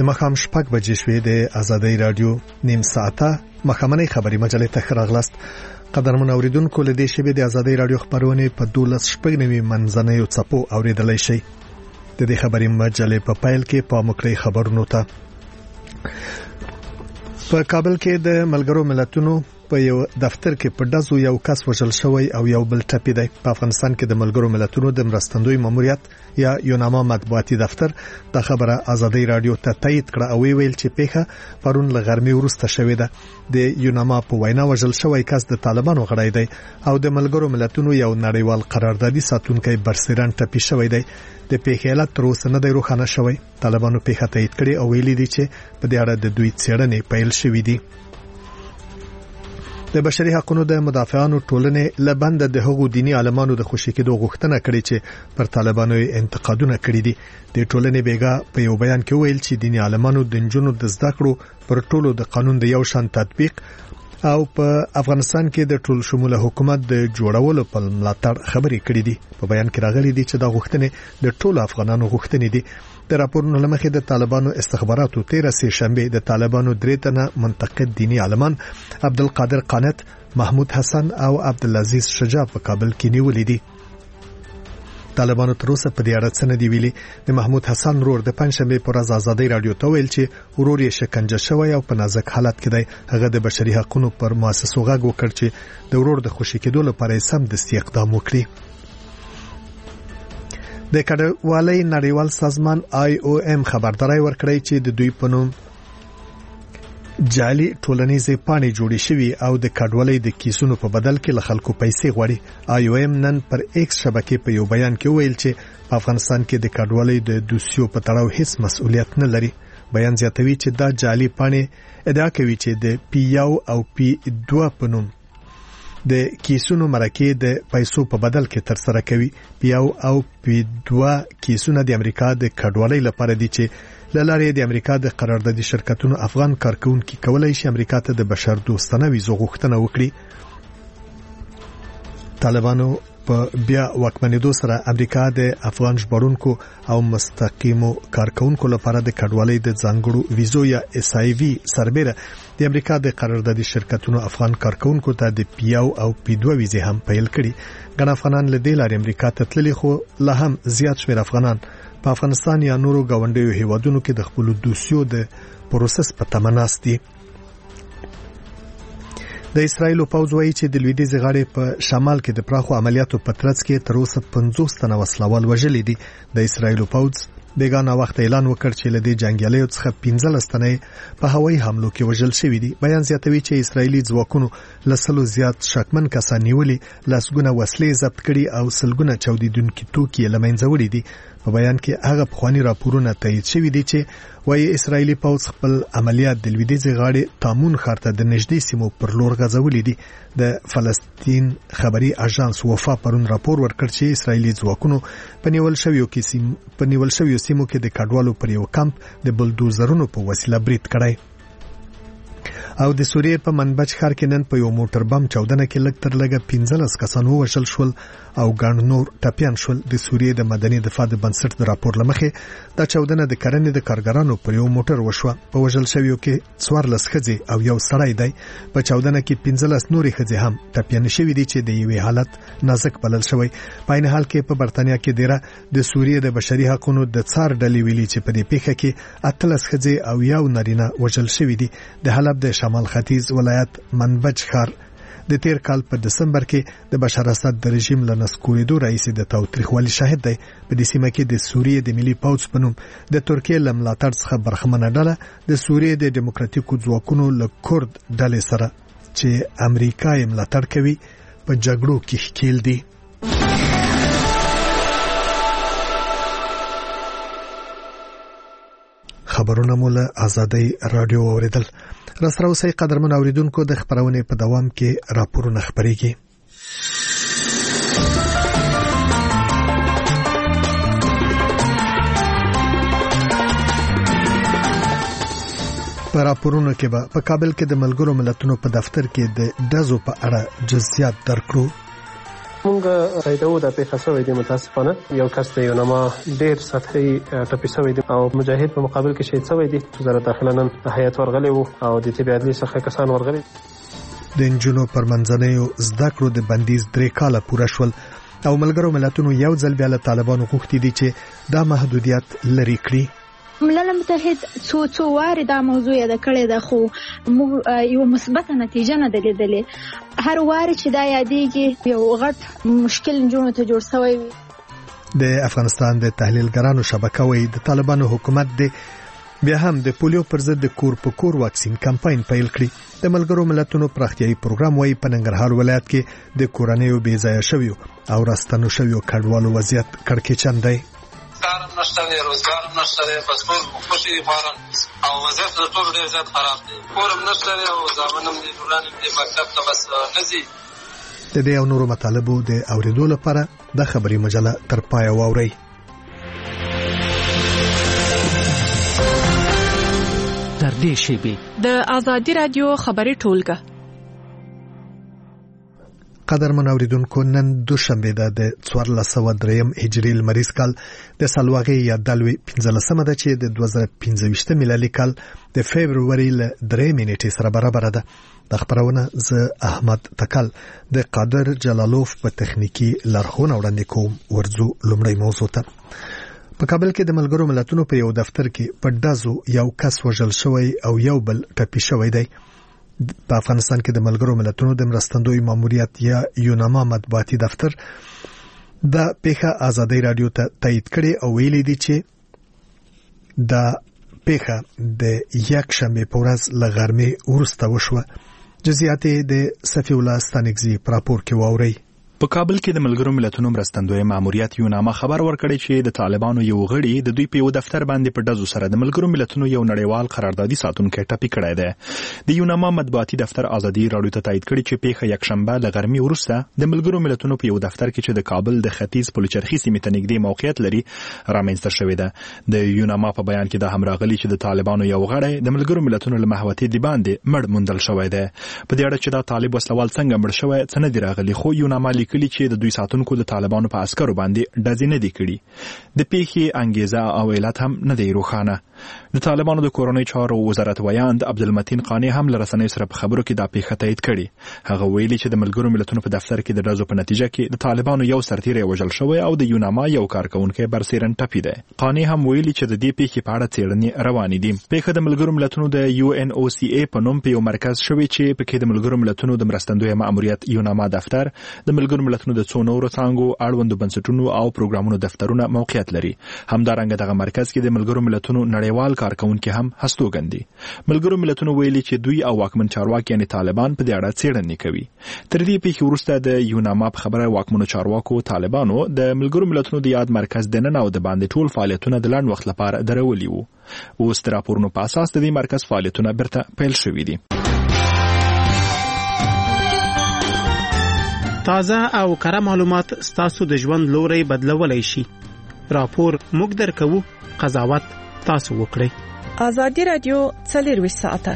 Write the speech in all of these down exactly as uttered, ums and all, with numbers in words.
د مخام شپږ بجې شوې د آزادۍ رادیو نیم ساعته مخامنۍ خبري مجلې ته راغلاست. قدرمن اوریدونکو له دې شبې د آزادۍ رادیو خبرونه په دولس شپږ نوي منځنیو څپو اوریدلای شي. د دې خبري مجلې په پایل کې په مکړې خبرونو ته په کابل کې د ملګرو ملتونو په یو دفتر کې په دزو یو کس وژل شوی او یو بل ټپي دی. په افغانستان کې د ملګرو ملتونو د مرستندوی ماموریت یا یوناما مطبوعاتي دفتر د خبره آزادۍ رادیو ته تایید کړه او ویل چې پیښه پرون له غرمې وروسته شوې ده. د یوناما په وینا وژل شوی کس د طالبانو غړی دی او د ملګرو ملتونو یو نړیوال قراردادي ساتونکی برسیران ټپي شوی دی. د پیښې علت تر اوسه نه دی روښانه شوی. طالبانو پیښه تایید کړې او ویلي دي چې په دې اړه د دوی څېړنې پیل شوې دي. د بشري حقوقو د مدافعانو ټولنې لبند د حقوقو دینی عالمانو د خوشی کېدو غوښتنه کړې چې پر طالبانو انتقادونه کړې دي. د ټولنې بیګا په یو بیان کې ویل چې دینی عالمانو د جنونو د زده کړو پر ټولو د قانون د یو شان تطبیق او په افغانستان کې د ټول شموله حکومت د جوړولو په ملاتړ خبرې کړې دي. په بیان کې راغلي دي چې دا غوښتنې د ټولو افغانانو غوښتنې دي. د راپورونو لمخې د طالبانو استخباراتو تیر سه شنبه د طالبانو درې تنه منتقد دینی عالمان عبدالقادر قانت، محمود حسن او عبدالعزیز شجاع په کابل کې نیولې دي. طالبانو تر اوسه په دې اړه څه نه دی ویلي. د محمود حسن رور د پنځشنبه پر ورځ آزادۍ رادیو ته ویل چې ورور یې شکنجه شوی او په نازک حالت کې دی. هغه د بشري حقوقو پر مؤسسو غږ وکړ چې د ورور د خوشی کېدو لپاره سم دستي اقدام وکړي. د کډوالۍ نړیوال سازمان آی او ام خبرداري ورکړی چې د دوی په نوم جعلي ټولنیزې پاڼې جوړې شوې او د کډوالۍ د کیسونو په بدل کې له خلکو پیسې غواړي. آی او ام نن پر ایکس شبکې په یو بیان کې ویل چې په افغانستان کې د کډوالۍ د دوسیو په تړاو هیڅ مسؤلیت نه لري. بیان زیاتوي چې دا جعلي پاڼې ادعا کوي چې د پی یو او پی دوه په نوم د کیسونو مرکه د پیسو په بدل کې تر سره کوي. پی یو او پی دوه کیسونه د امریکا د کډوالۍ لپاره دي چې لاره د امریکا د قراردادي شرکتونو افغان کارکونکو کولای شي امریکا ته د بشر دوستانه ویزو غوښتنه وکړي. طالبانو په بیا واکمنېدو سره امریکا د افغان ژغورونکو او مستقیمو کارکونکو لپاره د کډوالۍ د ځانګړو ویزو یا اس ای وی سربېره د امریکا د قراردادي شرکتونو افغان کارکونکو ته د پی یو او پی دوه ویزې هم پیل کړي. ګڼ افغانان له دې لارې امریکا ته تللي خو لا هم زیات شمېر افغانان په افغانستان یا نورو ګاونډیو هیوادونو کې د خپل دوسیو د پروسس په تمه ناست دي. د اسرایل پوځ وایي چې د لویدیځ غاړې په شمال کې د پراخو عملیاتو په ترڅ کې تر اوسه پنځوس تنه وسلوال وژلي دي. د اسرایل پوځ بیگانه وخت اعلان وکړ چې لدې جنگیالیو څخه پنځلس تنه په هوایي حملو کې وژل شوي دي. بیان زیاتوي چې اسرایلی ځواکونو لسلو زیات شکمن کسان نیولي، لسګونه وسلې ضبط کړي او سلګونه چاودیدونکي توکي له منځه وړي دي. په بیان کې هغه پخوانی راپورونه تایید شوي دي چې وايي اسرایلی پوځ خپل عملیات د لویدیځ غاړې تامون ښار ته د نږدې سیمو پر لور غځولي دي. د فلسطین خبري اژانس وفا پرون راپور ورکړ چې اسرایلی ځواکونو په نیول شویو کې سیم په نیول شویو سیمو کې د کډوالو پر یو کمپ د بلدوزرونو په وسیله برید کړی. او د سوریې په منبج ښار کې نن په یو موټر بم چاودنه کې لږ تر لږه پنځلس کسان ووژل شول او ګڼ نور ټپیان شول. د سوریې د مدني دفاع د بنسټ د راپور لمخې دا چاودنه د کرنې د کارګرانو پر یو موټر وشوه. په وژل شویو کې څوارلس ښځې او یو سړی دی. په چاودنه کې پنځلس نورې ښځې هم ټپیانې شوې دي چې د یوې حالت نازک بلل شوی. په عین حال کې په برتانیا کې ډیره د سوریې د بشري حقوقو د څار ډلې ویلي چې په دې پیښه کې اتلس ښځې او یو نارینه وژل شوي دي. د حلب د شمال ختیځ ولایت منبج ښار د تیر کال په دسمبر کې د بشار اسد د رژیم له نسکورېدو راهیسې د تاوتریخوالي شاهد دی. په دې سیمه کې د سوریې د ملي پوځ په نوم د ترکیې له ملاتړ څخه برخمنه ډله د سوریې د ډیموکراتیکو ځواکونو له کورد ډلې سره چې امریکا یې ملاتړ کوي په جګړو کې ښکیل دي. خبرونه مو له آزادۍ رادیو اوریدل. راسره اوسئ قدرمن اوریدونکو، د خبرونې په دوام کې راپورونه خبرېږي. په راپورونو کې به په کابل کې د ملګرو ملتونو په دفتر کې د دزو په اړه جزئیات درکړو. موږ سایدو د پیښه سوې د متاسفانه یو کس د یونما ډیر سطحي ټپي سوې دي او مجاهد په مقابل کې شهید سوې دي. وزارت داخله نن هیئت ورغلی وو او د طب عدلي څخه کسان ورغلي. د انجونو پر منځنیو زده کړو د بندیز درې کاله پوره شول او ملګرو ملتونو یو ځل بیا له طالبانو غوښتي دي چې دا محدودیت لري کړي. ملل متحد څو څو واره دا موضوع یاد کړی دا خو یو مثبت نتیجه نه درلودلې. هر واره چې دا یادېږي یو غټ مشکل انجونو ته جوړ شوی وي. د افغانستان د تحلیلګرانو شبکه وایي د طالبانو حکومت د بیا هم د پولیو پر ضد د کور په کور واکسین کمپاین پیل کړی. د ملګرو ملتونو پراختیایي پروګرام وایي په ننګرهار ولایت کې د کورنیو بې ځایه شویو او راستنو شویو کډوالو وضعیت کړکېچن دی. کارم نشته دی، روزګار نشته دی، بس ټول خوشي دي فارم او وضعیت د ټول ډېر زیات خراب دی. کورم نشته دی او زامنم دي ټولانم دي مکتب ته بس نه ځي. د دې او نورو مطالبو د اوریدو لپاره د خبري مجله تر پای واورئ. تر دې شی د آزادی رادیو خبري ټولګه. قدرمن اوریدونکو، نن دوشنبه ده د څوارلس سوه دریم هجري لمریز کال د سالواغې یا دلوي پنځلسمه ده چې د دوه زره پنځه میلادي کال د فبروري ل درې نیټې سره برابر ده. د خبرونه ز احمد تکل د قادر جلالوف په تخنیکی لارښوونه وړاندې کوم. ورځو لومړی موضوع ته. په کابل کې د ملګرو ملتونو په یو دفتر کې په ډزو یو کس وژل شوی او یو بل ټپي شوی دی. په افغانستان کې د ملګرو ملتونو د مرستندوی ماموریت یا یوناما مطبوعاتي دفتر د پیښه آزادی رادیو ته تایید کړي او ویلي دي چې د پیښه د یک شنبه په ورځ له غرمې وروسته وشوه. جزئیات د صفی الله ستانکزی په راپور کې واوري. په کابل کې د ملګرو ملتونو مرستندوی ماموریت یوناما خبر ورکړی چې د طالبانو یو غړي د دوی په یو دفتر باندې په ډزو سره د ملګرو ملتونو یو نړیوال قراردادي ساتونکی ټپي کړی دی. د یوناما مطبوعاتي دفتر آزادي رادیو ته تایید کړی چې پیښه یک شنبه له غرمې وروسته د ملګرو ملتونو په یو دفتر کې چې د کابل د ختیځ پلچرخي سیمې ته نږدې موقعیت لري رامنځته شوې ده. د یوناما په بیان کې د همراغلي چې د طالبانو یو غړی د ملګرو ملتونو له محوطې دی باندې مړ موندل شوی دی. په دې اړه چې دا طالب وسلوال څنګه مړ شوی څه نه دی راغلي، خو یوناما لیکلي چې د دوی ساتونکو د طالبانو په عسکرو باندې ډزې نه دي کړي. د پیښې انګیزه او علت هم نه دی روښانه. د طالبانو د کورنۍ چارو وزارت ویاند عبدالمتین قانی هم له رسنیو سره په خبرو کې دا پیښه تایید کړي. هغه ویلي چې د ملګرو ملتونو په دفتر کې د ډزو په نتیجه کې د طالبانو یو سرتیری وژل شوی او د یوناما یو کارکونکی برسیرن ټپي دی. قانی هم ویلي چې د دې پیښې په اړه څېړنې روانې دي. پیښه د ملګرو ملتونو د یو ان او سی ای په نوم په یو مرکز شوی چې پکې د ملګرو ملتونو د مرستندوی ماموریت یوناما دفتر، د ملګرو ملتونو د څو نورو څانګو، اړوندو بنسټونو او پروګرامونو دفترونه موقعیت لري. همدارنګه دغه مرکز کې د ملګرو ملتونو نړیوال کارکونکي هم هستوګن دي. ملګرو ملتونو ویلي چې دوی او واکمن چارواکي یعنی طالبان په دې اړه څېړنې کوي. تر دې پیښې وروسته د یوناما په خبره واکمنو چارواکو طالبانو د ملګرو ملتونو د یاد مرکز د نن او د باندې ټول فعالیتونه د لنډ وخت لپاره درولي وو. اوس د راپورونو په اساس د دې مرکز فعالیتونه بیرته پیل شوي دي. تازه او کره معلومات ستاسو د ژوند لوري بدلولای شي. راپور موږ درکو، قضاوت تاسو وکړئ. آزادی رادیو څلرویشت ساعته.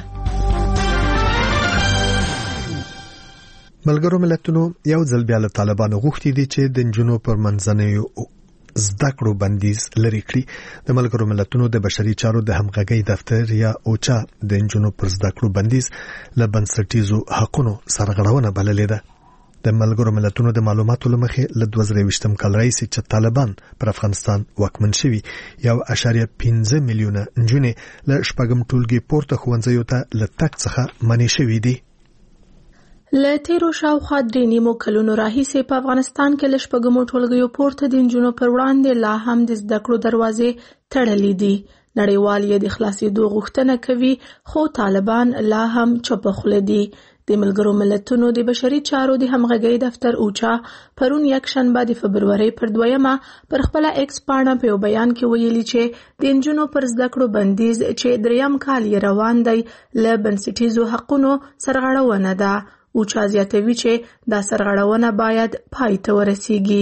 ملګرو ملتونو یو ځل بیا له طالبانو غوښتي دي چې د انجونو پر منځنیو زده کړو بندیز لري کړي. د ملګرو ملتونو د بشري چارو د همغږي دفتر یا اوچا د انجونو پر زده کړو بندیز له بنسټیزو حقوقو سرغړونه بللې ده. د ملګرو ملتونو د معلوماتو لمخې له دوه زره یوویشتم کال راهیسې چې طالبان پر افغانستان واکمن شوي یو اعشاریه پنځه میلیونه نجونې له شپږم ټولګي پورته ښوونځیو ته له تګ څخه منع شوي دي. له تیرو شاوخوا درې نیمو کلونو راهیسې په افغانستان کې له شپږمو ټولګیو پورته د نجونو پر وړاندې لا هم د زده کړو دروازې تړلې دي. نړیوال یې د خلاصېدو غوښتنه کوي، خو طالبان لا هم چوپ خوله دي. د ملګرو ملتونو د بشري چارو د همغږي دفتر اوچا پرون یک شنبه د فبروري پر دویمه پر خپل ایکس پاڼه په بیان کې ویلي چې د انجونو پر زده کړو بندیز چې دریم کال یې روان دی له بنسټیزو حقوقو سرغړونه ده. اوچا زیاتوي چې دا سرغړونه باید پای ته ورسیږي.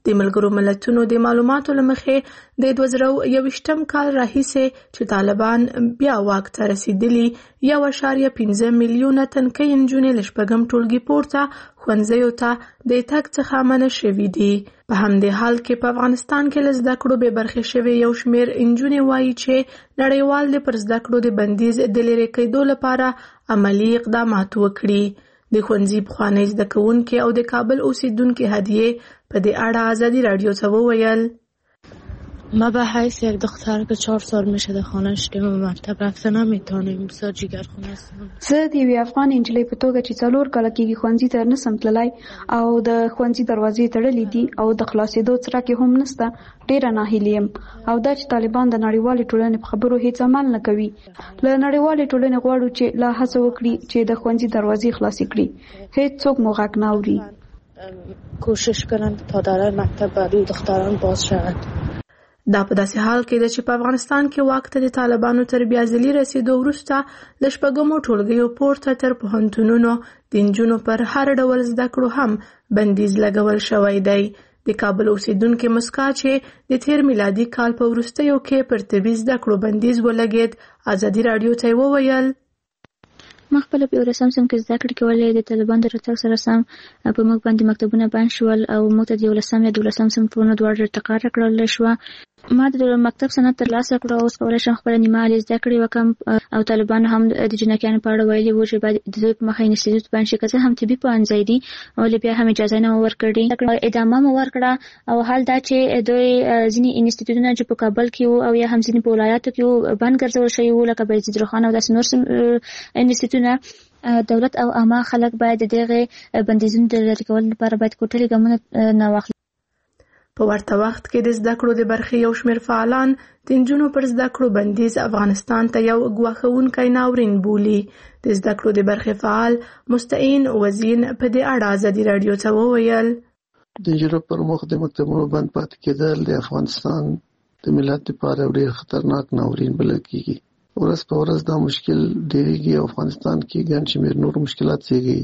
د ملګرو ملتونو د معلوماتو لمخې د دوه زره یوویشتم کال راهیسې چې طالبان بیا واک ته رسیدلي یو اعشاریه پنځه میلیونه تنکۍ نجونې له شپږم ټولګي پورته ښوونځیو ته د تګ څخه منع شوي دي. په همدې حال کې په افغانستان کې له زده کړو بې برخې شوي یو شمېر نجونې وایي چې نړیوال د پر زده کړو د بندیز د لرې کېدو لپاره عملي اقدامات وکړي. د ښوونځي پخوانی زده کوونکي او د کابل اوسیدونکي هدیه په دې اړه آزادی رادیو ته وویل: ما به حیث یک دختر که چهار سال میشه در خانه شدیم و مرتب رفته نمیتونیم سا جگرخونه هستم. زه د یوې افغان نجلۍ په توګه چې څلور کاله کېږي ښوونځي ته نسم تللی او د ښوونځي دروازې تړلې دي او د خلاصېدو څرک یې هم نشته، ډېره ناهیلې یم. او دا چې طالبان د نړیوالې ټولنې په خبرو هیڅ عمل نه کوي. له نړیوالې ټولنې غواړو چې لا هڅه وکړي چې د ښوونځي دروازې خلاصې کړي. هیڅ څوک مو غږ نه اوري. کوشش کنند تا در مکتب برای دختران باز شود. دا په داسې حال کې ده چې په افغانستان کې واک ته د طالبانو تر بیا ځلي رسیدو وروسته له شپږمو ټولګیو پورته تر پوهنتونونو د نجونو پر هر ډول زده کړو هم بندیز لګول شوی دی. د کابل اوسیدونکي مسکا چې د تیر میلادي کال په وروستیو کې پر طبي زده کړو بندیز ولګېد، آزادي رادیو ته وویل: ما خپل په ورسم سم کې زده کړې کولې. د طالبان د راتګ سره سم په موږ باندې مکتبونه بند شول او موږ ته د یولسم یا دولسم صنفونو دواړه ټکار کړل شو. ما د مکتب سند ترلاسه کړ او اوس کولای شم خپل نیمه عالي زده کړې وکم. او طالبان هم د جنکیانو په اړه ویلي وو چې باید د دوی په مخه انسټیټیوټ باندې چې که هم طبي پوهنځی دي ولې بیا هم اجازه نه ورکړي، ادامه مو ورکړه. او حال دا چې دوی ځینې انسټیټیوټونه چې په کابل کې وو او یا هم ځینې په ولایاتو کې وو بند ګرځول شوي وو لکه بایزید روښان او داسې نور انسټیټیوټونه. دولت او عامه خلک باید دغه بندیزونو د لرې کولو لپاره باید کوټلي ګامونه نه واخلي. په ورته وخت کې د زده کړو د برخې یو شمېر فعالان د نجونو پر زده کړو بندیز افغانستان ته یو ګواښونکی ناورین بولي. د زده کړو د برخې فعال مستعین وزین په دې اړه آزادي رادیو ته وویل: د نجونو پر مخ د مکتبونو بند پاتې کېدل د افغانستان د ملت لپاره ډېر خطرناک ناورین بلل کېږي. ورځ په ورځ دا مشکل ډېرېږي او افغانستان کې ګڼ شمېر نور مشکلات زیږوي.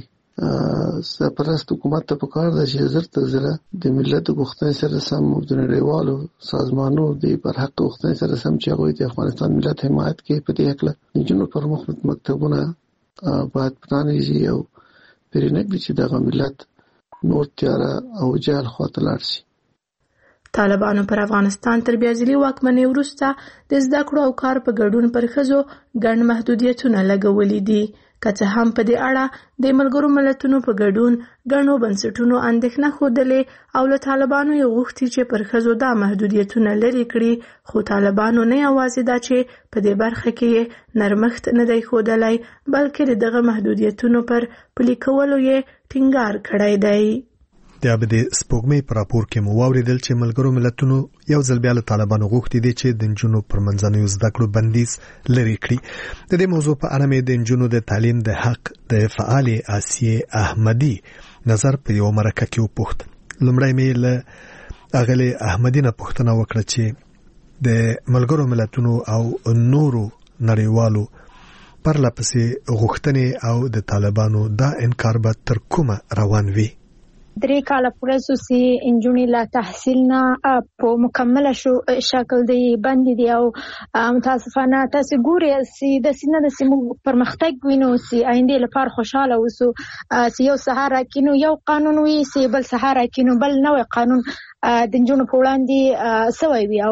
سرپرست حکومت ته پکار ده چې زر تر زره د ملت غوښتنې سره سم او د نړیوالو سازمانو د برحق غوښتنې سره سم چې هغوی د افغانستان ملت حمایت کوي په دې هکله نجونو پر مخ مکتبونه باید پرانیزي او پرې نه کړي چې دغه ملت نور تیاره او جهل خواته لاړ شي. طالبانو پر افغانستان تر بیا ځلي واکمنۍ وروسته د زده کړو او کار په ګډون پر ښځو ګڼ محدودیتونه لګولي دي. که څه هم په دې اړه د ملګرو ملتونو په ګډون ګڼو بنسټونو اندېښنه ښودلې او له طالبانو یې غوښتي چې پر ښځو دا محدودیتونه لرې کړي، خو طالبانو نه یوازې دا چې په دې برخه کې نرمښت نه دی ښودلی بلکې د دغه محدودیتونو پر پلي کولو یې ټینګار کړی دی. د ابدي سپوږمۍ په راپور کې مو واوریدل چې ملګرو ملتونو یو ځل بیا له طالبانو غوښتي دي چې د نجونو پر منځنیو زده کړو بندیز لرې کړي. د دې موضوع په اړه مې د نجونو د تعلیم د حق د فعالې آسیې احمدي نظر په یو مرکه کې وپوښت. لومړی مې له اغلې احمدي نه پوښتنه وکړه چې د ملګرو ملتونو او نورو نړیوالو پرله پسې غوښتنې او د طالبانو دا انکار به تر کومه روان وي. درې کاله پورې سي انجونی لا تحصیل نه په مکمل شو شکل دی باندې دی او متاسفانه تاسو ګوري سي د سینه د سیمو پرمختګ وینو سي آینده لپاره خوشاله وسو سي یو سهار کینو یو قانون وي سي بل سهار کینو بل نوې قانون د انجونو په وړاندې سوي وي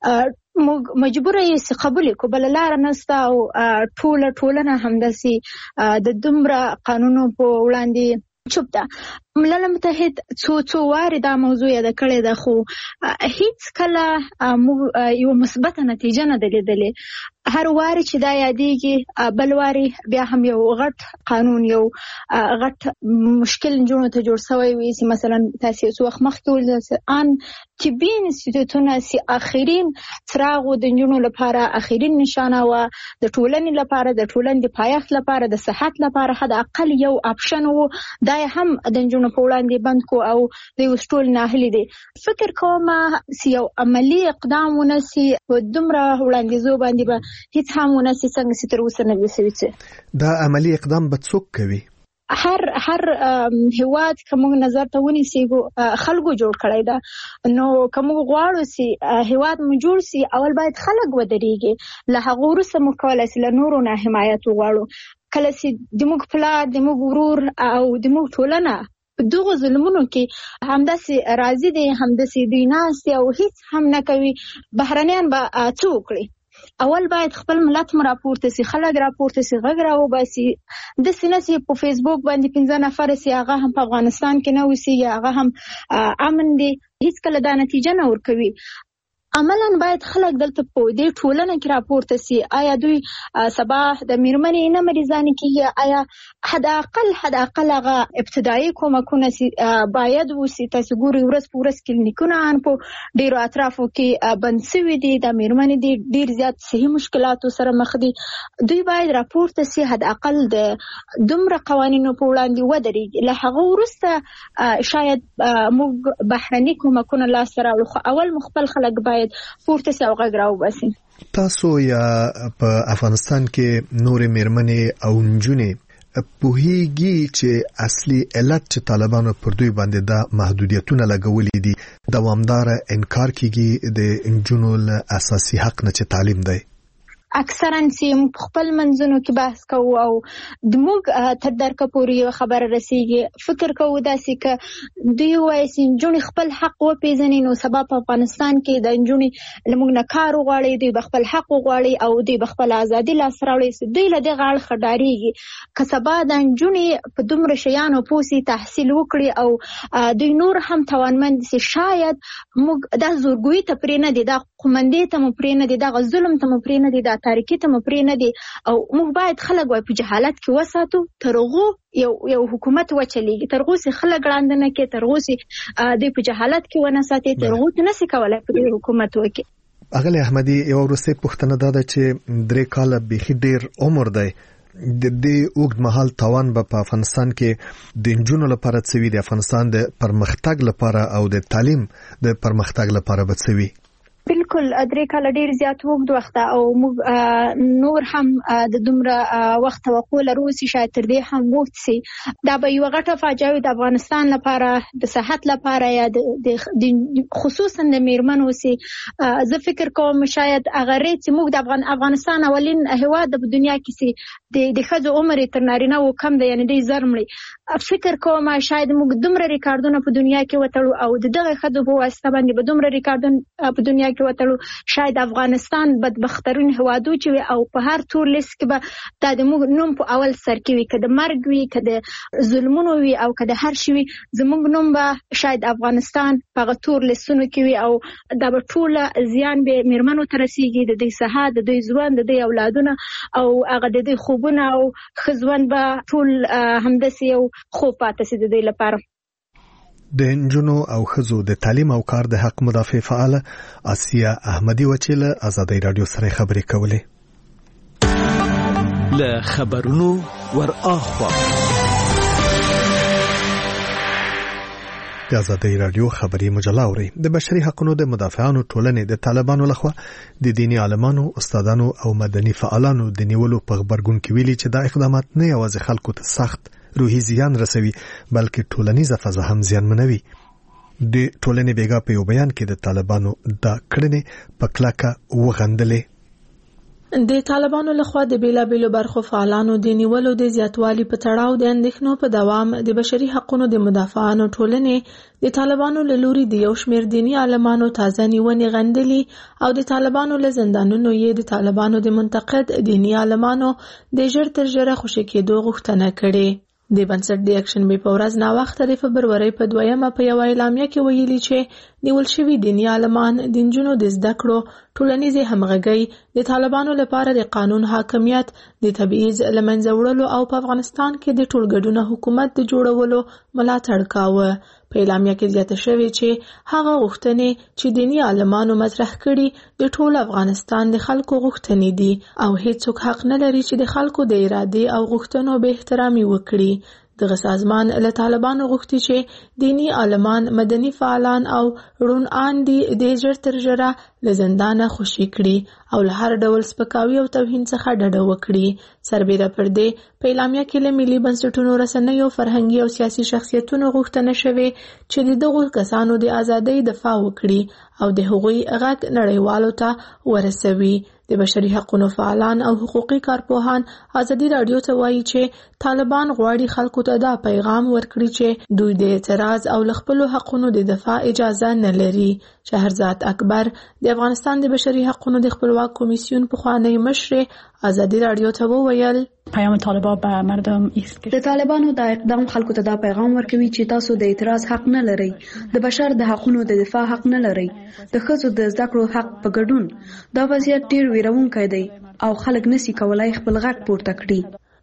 او مجبور یې سي قبول کو بل لار نستا او ټول ټولنه همداسي د دومره قانونو په وړاندې چوپ ده. ملل متحد څو څو واره دا موضوع یاد کړی ده خو هیڅ کله یو مثبت نتیجه نه لیدلې. هر واره چې دا یادېږي بل واره بیا هم یو غټ قانون یو غټ مشکل جوړ ته جوړ شوی وي. مثلا تاسو څو وخت مخکې ول ان طبي انسټیټیوټونه سي اخرین څراغ د جنونو لپاره اخرین نشانه و د ټولنې لپاره د ټولنې د پایښت لپاره د صحت لپاره حد اقل یو اپشن وو دا هم د جنونو په وړاندې بند کو او د وسټول ناهلي دي. فکر کوم سی یو عملی اقدام ونسي په دومره وړاندیزو باندې به هیڅ هم ونسي څنګه چې تر اوسه نه وسوي. دا عملی اقدام به څوک کوي؟ هر هر هواد کوم نظر ته ونیسي خلکو جوړ کړی دا نو کوم غواړو سي هواد مو جوړ سي اول باید خلک ودرېږي له هغه وروسته مو کولای سي له نورو نه حمایت وغواړو کله چې د موږ پلار د موږ ورور او د موږ ټولنه دغه ظلمونو کې همداسې راضي دي همداسې دوی ناست او هیڅ هم نه کوي بهرنیان به څه وکړي اول باید خپل ملت مو راپورته سي خلک راپورته سي غږ راوباسي د سینې په فیسبوک باندې پنځه نفر سي هغه هم په افغانستان کې نه وسی هغه هم امن دي هیڅ کله دا نتیجه نه ورکوي عملاً باید خلک دلته په دې ټولنه کې راپورته سي آیا دوی سبا د میرمنې نه مریضانې کیږي آیا حد اقل حد اقل هغه ابتدایي کومکونه سي باید وسی تاسو ګوري ورځ په ورځ کلینیکونه ان په ډیرو اطرافو کې بند شوي دي د میرمنې دي ډیر زیات صحي مشکلاتو سره مخ دي دوی باید راپورته سي حد اقل د دومره قوانینو په وړاندې ودرېږي له هغه وروسته شاید موږ بهرني کومکونه لاسته راوړو اول مخبل خلک باید پورته سي او غږ راوباسي تاسو یا په افغانستان کې نورې میرمنې او نجونې پوهیږي چې اصلي علت چې طالبانو پر دوی باندې دا محدودیتونه لګولې دي دوامدار انکار کیږي د نجونو له اساسي حق نه چې تعلیم دی اکثرا چې خپل منځونو کې بحث کوو او د موږ تر درکه پورې خبره رسیږي فکر کوو داسې که دوی وایي چې نجونې خپل حق وپېژني نو سبا په افغانستان کې د نجونې له موږ نه کار وغواړي دوی به خپل حق وغواړي او دوی به خپل ازادي لاسته راوړي دوی له دغه اړخه ډارېږي که سبا د نجونې په دومره شیانو پوه سي تحصیل وکړي او دوی نور هم توانمند سي شاید موږ دا زورګویي ته پرې نه دي دا قومندې ته مو پرې نه دي دغه ظلم ته مو پرې نه دي دا تاریکی ته مو پرې نه دي او موږ باید خلک وای په جهالت کې وساتو ترغو یو یو حکومت وچلیږي ترغو سي خلک لاندې نه کې ترغو سي د په جهالت کې ونه ساتي ترغو ته نسي کولای په حکومت وکي اغلی احمدي یو ورسته پښتنه ده چې درې کال به ډیر عمر دی د دې اوږد مهال توان په افغانستان کې د نجونو لپاره څوي د افغانستان د پرمختګ لپاره او د تعلیم د پرمختګ لپاره بڅوي بالکل درې کاله ډیر زیات وخت وخت او موږ نور هم د دومره وخت توقع لرو چې شاید تر دې هم وخت سي دا به یو غټه فاجعه د افغانستان لپاره د صحت لپاره یا د خصوصا د میرمنو سي زه فکر کوم شاید هغه ریت موږ د افغان افغانستان اولین هواد په دنیا کې سي د د خځو عمر تر نارینه و کم دی یعنی د زرمړي فکر کوم شاید موږ دومره ریکارډونه په دنیا کې وتړو او دغه خځو په واسطه باندې به دومره ریکارډونه په دنیا کې وتړو شاید افغانستان بدبخترین هوادو چې او په هر تور لیست کې به د موږ نوم په اول سر کې وي کده مرګ وي کده ظلمونه وي او کده هر شي وي زموږ نوم به شاید افغانستان په تور لیستونو کې وي او د ټول زیان به میرمنو تر رسیږي د دې صحه د دې ژوند د دې اولادونه او هغه د دې خوبونه او خزوند به ټول همداسې یو خوب پاتې سي د دې لپاره د نجونو او ښځو د تعلیم او کار د حق مدافع فعال آسیا احمدي وچیله آزادۍ رادیو سره خبرې کولې له خبرونو ور اخوا د آزادۍ رادیو خبري مجله اوري د بشري حقوقو د مدافعانو ټولنې د طالبانو لخوا د دیني عالمانو استادانو او مدني فعالانو د نیولو په خبرګون کې ویلي چې دا اقدامات نه یوازې خلکو ته سخت روحي زیان رسوي بلکې ټولنیزه فضا هم زیانمنوي د ټولنې بیګا په یو بیان کې د طالبانو دا کړنې په کلکه وغندلې د طالبانو لخوا د بیلابېلو برخو فعالانو د نیولو د زیاتوالي په تړاو د اندېښنو په دوام د بشري حقوقو د مدافعانو ټولنې د طالبانو له لوري د یو شمېر دیني عالمانو تازه نیونې غندلي او د طالبانو له زندانونو یې د طالبانو د منتقد دیني عالمانو د ژر تر ژره خوشي کېدو غوښتنه کړې د بنسټ د اکشن به په ورځ نا وخت د فبرورۍ په دویمه په یو اعلامیه کې ویلي چې نیول شوی دیني عالمان د نجونو د زده کړو ټولنیزې همغږۍ د طالبانو لپاره د قانون حاکمیت د تبعیض له منځه وړلو او په افغانستان کې د ټولګډونه حکومت د جوړولو ملاتړ کاوه. په اعلامیه کې زیاته شوې چې هغه غوښتنې چې دیني عالمانو مطرح کړي د ټول افغانستان د خلکو غوښتنې دي او هیڅوک حق نه لري چې د خلکو د ارادې او غوښتنو به احترامي وکړي. دغه سازمان له طالبانو غوښتي چې دینی عالمان، مدني فعالان او روڼ اندي د ژر تر ژره له زندانه خوشي کړي او له هر ډول سپکاوي او توهین څخه ډډه وکړي. سربېره پر دې په اعلامیه کې له ملي بنسټونو، رسنیو، فرهنګي او سیاسي شخصیتونو غوښتنه شوې چې د دغو کسانو د ازادۍ دفاع وکړي او د هغوی غږ نړیوالو ته ورسوي. د بشري حقوقو فعالان او حقوقي کارپوهان ازادي رادیو ته وایي چې طالبان غواړي خلکو ته دا پیغام ورکړي چې دوی د اعتراض او خپل حقوقو د دفاع اجازه نه لري. شهرزاد اکبر د افغانستان د بشري حقوقو د خپلواک کمیسیون پخوانی مشر ازادي رادیو ته وویل پیام طالبان به مردم است که د طالبانو دا اقدام خلکو ته دا پیغام ورکوي چې تاسو د اعتراض حق نه لرئ، د بشر د حقوقو د دفاع حق نه لرئ، د ښځو د زده کړو حق په ګډون. دا وضعیت ډیر ویرونکی دی او خلک نسی کولای خپل غږ پورته کړي.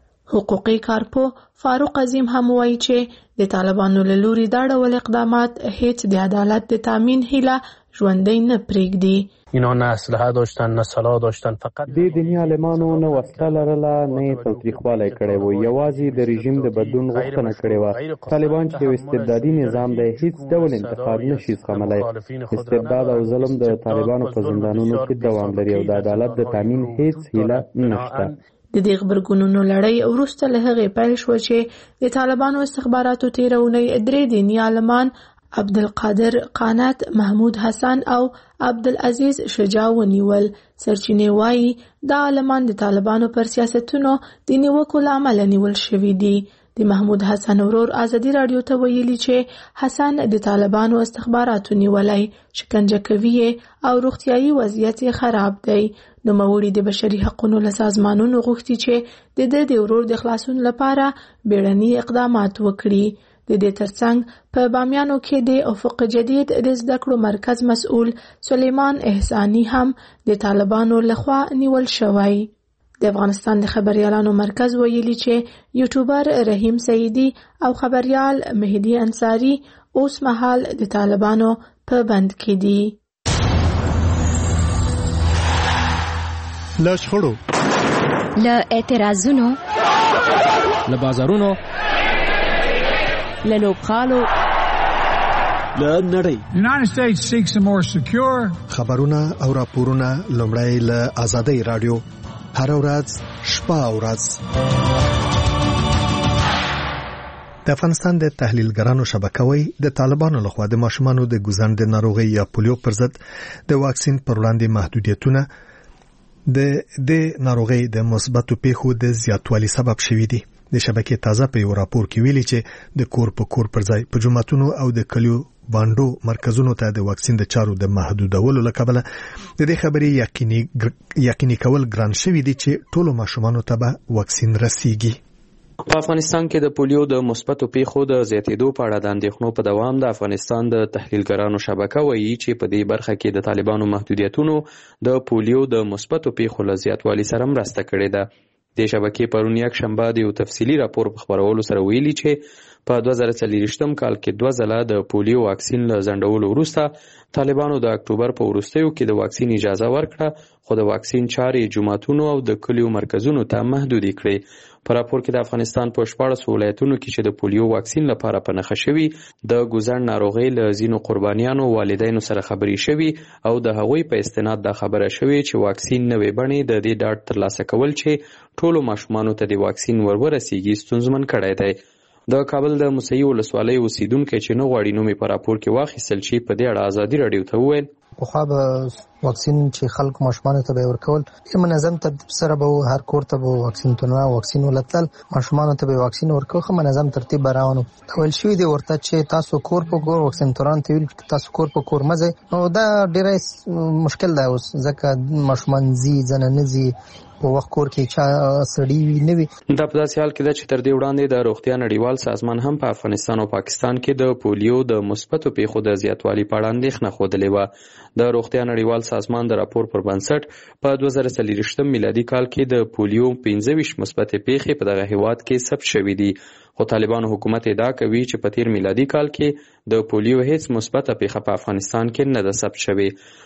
حقوقي کارپو فاروق عظیم هم وایي چې د طالبانو له لوري دا ډول اقدامات هیڅ د عدالت د تامین هیله ژوندۍ نه پرېږدي. اینا نه اسلحه داشتن نه سلاح داشتن، فقط د دیني عالمانو نه وسله لرله نه تاوتریخوالی کړی و، یوازې د رژیم د بدلون غوښتنه کړې وه. طالبان چې یو استبدادي نظام دی هیڅ ډول انتقاد نشي زغملی. استبداد او ظلم د طالبانو په زندانونو کې دوام لري او د عدالت د تامین هیڅ هیله نشته. د دې غبرګونونو لړۍ وروسته له هغې پیل شوه چې د طالبانو استخباراتو تېره اونۍ درې دیني عالمان عبدالقادر قانت، محمود حسن او عبدالعزیز شجاع ونیول. سرچینې وایي دا عالمان د طالبانو پر سیاستونو د نیوکو له امله نیول شوي دي. د محمود حسن ورور ازادي رادیو ته ویلي چې حسن د طالبانو استخباراتو نیولای، شکنجه کوي او روغتیايي وضعیت یې خراب دی. نوموړي د بشري حقوقو له سازمانونو غوښتي چې د دې د ورور د خلاصون لپاره بیړني اقدامات وکړي. د دې ترڅنګ په بامیانو کې د افق جدید د زده کړو مرکز مسؤل سلیمان احسانی هم د طالبانو لخوا نیول شوی. د افغانستان د خبريالانو مرکز ویلي چې یوټیوبر رحیم سیدی او خبريال مهدی انصاری اوس مهال د طالبانو په بند کې دي. له شخړو، له اعتراضونو، له بازارونو، له لوبخانو، له نړۍ. United States seeks a more secure. خبرونه او راپورونه لومړی له ازادي رادیو هر ورځ شپه او ورځ. د افغانستان د تحلیلګرانو شبکه وایي د طالبانو لخوا د ماشومانو د ګوزند ناروغي یا پولیو پر ضد د واکسین پر وړاندې محدودیتونه د د ناروغي د مثبتو پیښو د زیاتوالي سبب شوي دي. د شبکې تازه په یو راپور کې ویلي چې د کور په کور پر ځای په جوماتونو او د کلیو باندو مرکزونو ته د واکسین د چارو د محدودولو لکبله د دې خبرې یقیني یقیني کول ګران شوی دي چې ټولو ماشومانو ته به واکسین رسیږي. په افغانستان کې د پولیو د مثبتو پیښو د زیاتېدو په اړه د اندېښنو په دوام د افغانستان د تحلیلګرانو شبکه وایي چې په دې برخه کې د طالبانو محدودیتونو د پولیو د مثبتو پیښو له زیاتوالي سره مرسته کړې ده. د شبکې پرون یک شنبه د یو تفصیلي راپور په خبرولو سره ویلي چې په دوه زره څلوېښتم کال کې دوه ځله د پولیو واکسین له ځنډولو وروسته طالبانو د اکتوبر په وروستیو کې د واکسین اجازه ورکړه، خو د واکسین چارې جوماتونو او د کلیو مرکزونو ته محدودې کړې. په راپور کې د افغانستان په شپاړسو ولایتونو کې چې د پولیو واکسین لپاره په نښه شوي د ګوزند ناروغۍ له ځینو قربانیانو والدینو سره خبرې شوي او د هغوی په استناد دا خبره شوې چې واکسین نوې بڼې د دې ډاډ ترلاسه کول چې ټولو ماشومانو ته د واکسین ور ورسیږي ستونزمن کړی دی. د کابل د موسهي ولسوالۍ اوسیدونکي چې نه غواړي نوم یې په راپور کې واخیستل شي په دې اړه ازادي رادیو ته وویل پخوا به واکسین چې خلکو ماشومانو ته به ورکول منظم ترتیب سره به هر کور ته به واکسینونه واکسین ولتل ماشومانو ته به واکسین ورکول خو منظم ترتیب براونه ول شوی دی ورته چې تاسو کور په کور واکسین توران ته ویل تاسو کور په کور مزه نو دا ډیره مشکل دی اوس ځکه ماشومان زی زنانه زی په وخت کور کې چا سړی نه وي. دا په داسې حال کې ده چې تر دې وړاندې د روغتیا نړیوال سازمان هم په افغانستان او پاکستان کې د پولیو د مثبتو پیښو د زیاتوالي په اړه اندېښنه ښودلې وه. د روغتیا نړیوال سازمان د راپور پر بنسټ په دوه زره څلوېښتم میلادي کال کې د پولیو پنځه ویشت مثبتې پیښې په دغه هیواد کې ثبت شوې دي، خو طالبانو حکومت ادعا کوي چې په تیر میلادي کال کې د پولیو هیڅ مثبته پیښه په افغانستان کې نه ده ثبت شوې.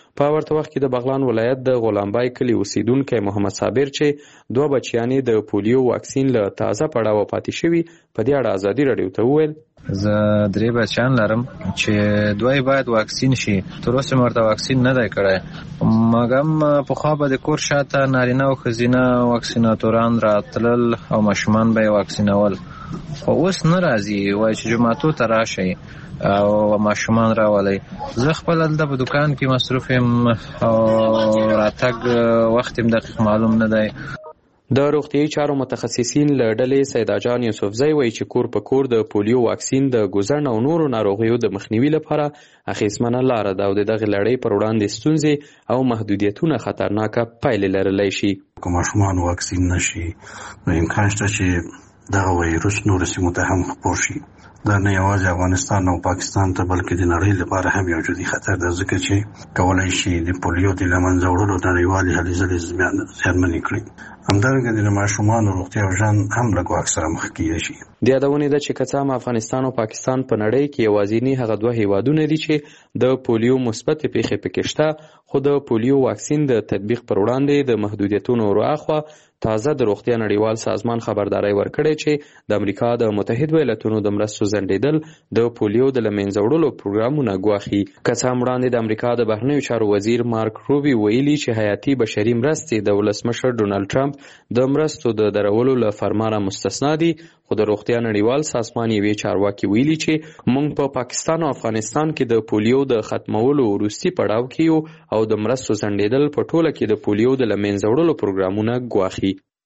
په ورته وخت کې د بغلان ولایت د غلامبای کلي اوسیدونکی محمد صابر چې دوه بچیانې د پولیو واکسین له تازه پړاوه پاتې شوي په دې اړه ازادي راډیو ته وویل زه درې بچیان لرم چې دوی باید واکسین شي، تر اوسه مې ورته واکسین نه دی کړی، مګم پخوا به د کور شاته نارینه او ښځینه واکسیناتوران راتلل او ماشومان به یې واکسینول، خو اوس نه راځي، وایي چې جوماتو ته راشئ او ماشومان راولئ. زه خپل دلته په دوکان کې مصروف یم او راتګ وخت یم دقیق معلوم نه دی. د روغتیايي چارو متخصصین له ډلې سیدا جان یوسفزی وایي چې کور په کور د پولیو واکسین د ګوزن او نورو ناروغیو د مخنیوي لپاره اخیستمنه لاره ده او د دغې لړۍ پر وړاندې ستونزې او محدودیتونه خطرناکه پایلې لرلی شي. که ماشومان واکسین نشي نو امکان شته چې دغه وایروس نورو سیمو ته هم خپور شي. دا نه یوازې افغانستان او پاکستان ته بلکې د نړۍ لپاره هم یو جدي خطر ده، ځکه چې کولی شي د پولیو د له منځه وړلو نړیوالې هلې ځلې زیانمنې کړي. همدارنګه د ماشومانو روغتیا او ژوند هم له ګواښ سره مخ کیدای شي. د یادونې ده چې که څه هم افغانستان او پاکستان په نړۍ کې یوازیني هغه دوه هیوادونه دي چې د پولیو مثبتې پیښې پکې شته، خو د پولیو واکسین د تطبیق پر وړاندې د محدودیتونو وراخوا تازه د روغتیا نړیوال سازمان خبرداری ورکړی چې د امریکا د متحد ایالاتونو د مرستو ځنډېدل د پولیو د له منځه وړلو پروګرامونه ګواښي. که څه هم وړاندې د امریکا د بهرنیو چارو وزیر مارک روبي ویلي چې حیاتي بشري مرستې د ولسمشر ډونالډ ټرمپ د مرستو د درولو له فرمانه مستثنا دي، خو د روغتیا نړیوال سازمان یوې چارواکي ویلي چې موږ په پاکستان او افغانستان کې د پولیو د ختمولو وروستي پړاو کې یو او د مرستو ځنډېدل په ټوله کې د پولیو د له منځه وړلو پروګرامونه ګواښي.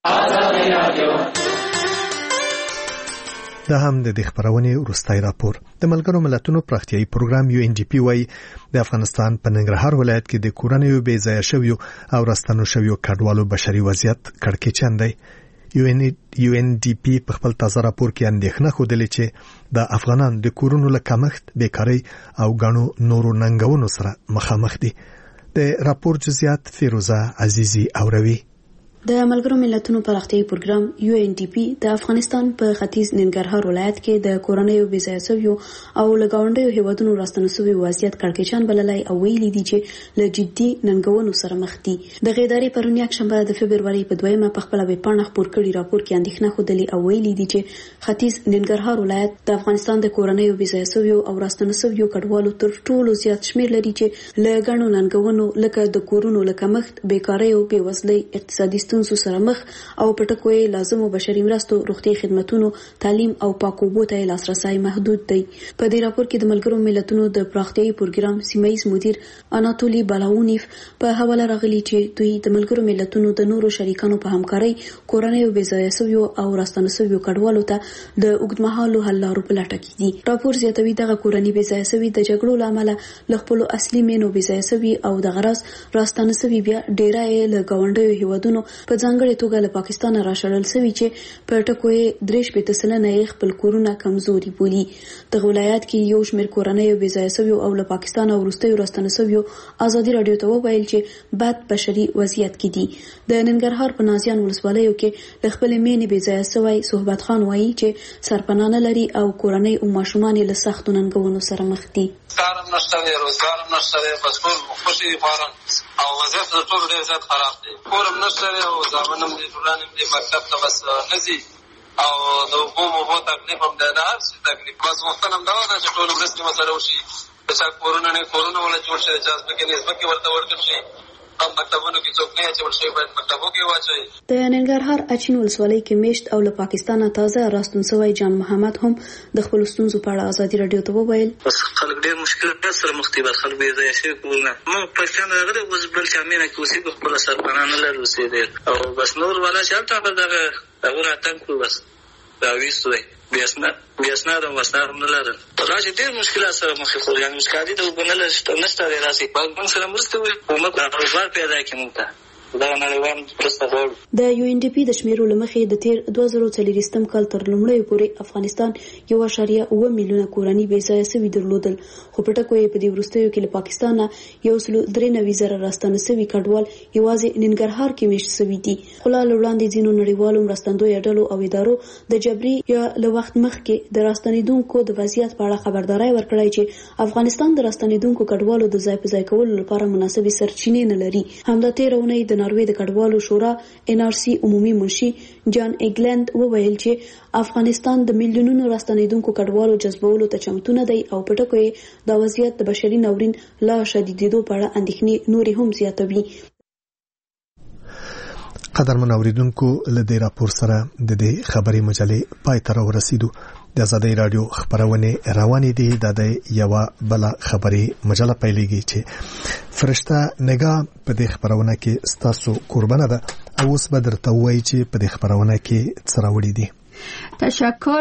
دا هم د دې خبرونې وروستی راپور. د ملګرو ملتونو پراختیایي پروګرام یو ان ډي پی وايي د افغانستان په ننګرهار ولایت کې د کورنیو بې ځایه شویو او راستنو شویو کډوالو بشري وضعیت کړکېچن دی. یو ان ډي پی په خپل تازه راپور کې اندېښنه ښودلې چې د افغانانو د کورونو له کمښت، بیکارۍ او ګڼو نورو ننګونو سره مخامخ دي. د راپور جزئیات فیروزه عزیزی اوروي. د ملګرو ملتونو پراختیایي پروګرام یو ان ډي پی د افغانستان په ختیځ ننګرهار ولایت کې د کورنیو بې ځایه شویو او له ګاونډیو هیوادونو راستنو شویو وضعیت کړکېچن بللی او ویلي دي چې له جدي ننګونو سره مخ دي. د ادارې پرون یکشنبه د فبرورۍ په دویمه په خپله ویبپاڼه خپور کړي راپور کې اندېښنه ښودلې او ویلي دي چې ختیځ ننګرهار ولایت د افغانستان د کورنیو بې ځایه شویو او راستنو شویو کډوالو تر ټولو زیات شمېر لري چې له ګڼو ننګونو لکه د کورونو له کمښت، بیکارۍ او بېوزلۍ، اقتصادي ستونزو سره مخ او پټکوي لازمو بشري مرستو، روغتي خدماتونو، تعلیم او پاکو اوبو ته لاسرسي محدود دی. په دې راپور کې د ملګرو ملتونو د پراختیایي پروګرام سیمه‌ییز مدیر اناتولي بالاونیف په حواله راغلي چې دوی د ملګرو ملتونو د نورو شریکانو په همکارۍ کورنیو بې ځایه شویو او راستنو شویو کډوالو ته د اوږدمهالو حل لارو په لټه کې دي. راپور زیاتوي دغه کورنۍ بې ځایه شوي د جګړو له امله له خپلو اصلي مینو بې ځایه شوي او د غرض راستنو شوي بیا ډیره یې له ګاونډیو هیوادونو په ځانګړي توګه له پاکستان راشړل شوي چې په ټکو یې درې شپېته سلنه یې خپل کورونه کمزوري بولي. دغه ولایت کې یو شمېر کورنیو بې ځایه شویو او له پاکستان او وروستیو راستنو شویو ازادي راډیو ته وویل چې بد بشري وضعیت کې دي. د ننګرهار په نازیان ولسوالیو کې د خپلې مینې بې ځایه شوی صحبت خان وایي چې سرپناه نه لري او کورنۍ او ماشومان یې له سختو ننګونو سره مخ دي. کار هم نشته دی، روزګار هم نشته دی، بس ټول خوشې دي خوارن او وضعیت د ټولو ډېر زیات خراب دی. کور هم نشته دی او زامن هم دي، ټولان هم دي، مکتب ته بس نه ځي او د اوبو موبو تکلیف هم دی، د هر شي تکلیف. بس غوښتنه هم دغه ده چې ټولو مرستې ورسره وشي. د چا کورونه نه کورونه وله جوړ شي، د چا ځمکې نه ځمکې ورته ورکړل شي. هم مکتبونو کې څوک نه اچول شوي باید مکتبو کې واچوي. د ننګرهار اچین ولسوالۍ کې میشت او له پاکستانه تازه راستون شوی جان محمد هم د خپلو ستونزو په اړه ازادي راډیو ته وویل. بس خلک ډېر مشکلات سره مخ دي، بس خلک بې ځایه شوي کورونه. موږ پاکستان راغلي اوس بل چا مینه کې اوسېږو، خپله سرپناه نه لرو اوسېدل او بس نور والا چې هلته به دغه هغه راتګ کړو بس راویستو دی. بیاسناد او وسناد هم نه لرل. راځي ډېر مشکلات سره مخ خو یعنې مسکادي د اوبه نه نشته دی. راسي باید موږ سره مرسته وکړي، حکومت روزګار پیدا کړي موږ ته. دا نړیوال مرسته غواړو. د یو ان ډي پی د شمیرو لمخې د تیر دوه زره څلوېښتم کال تر لومړیو پورې افغانستان یو اعشاریه اوه میلیونه کورنۍ بې ځایه سوي درلودل، خو په ټکو یې په دې وروستیو کې له پاکستانه یو سل درې نوي زره راستانه سوي کډوال یوازې ننګرهار کې میشت سوي دي. خو لا له وړاندې ځینو نړیوالو مرستندویه ډلو او ادارو د جبري یا له وخت مخکې د راستنېدونکو د وضعیت په اړه خبرداری ورکړی چې افغانستان د راستنېدونکو کډوالو د ځای په ځای کولو لپاره مناسبې سرچینې نه لري. همدا تېره اونۍ د ناروې د کډوالو شورا ان آر سی عمومي منشي جان ایګلند وویل چې افغانستان د میلیونونو راستنېدونکو کډوالو جذبولو ته چمتو نه دی او په ټکو یې د وضعیت د بشري ناورین لا شدیدېدو په اړه اندېښنې نورې هم زیاتوي. قدرمن اوریدونکو له دې راپور سره د دې خبري مجلې پای ته ورسېدو. د آزادۍ رادیو خبرونه روانې دي. د یو بل خبري مجله پیلېږي چې فرشته نگاه په دې خبرونه کې ستاسو قربانه ده او اوس به درته وایي چې په دې خبرونه کې څه راوړي دي. تشکر.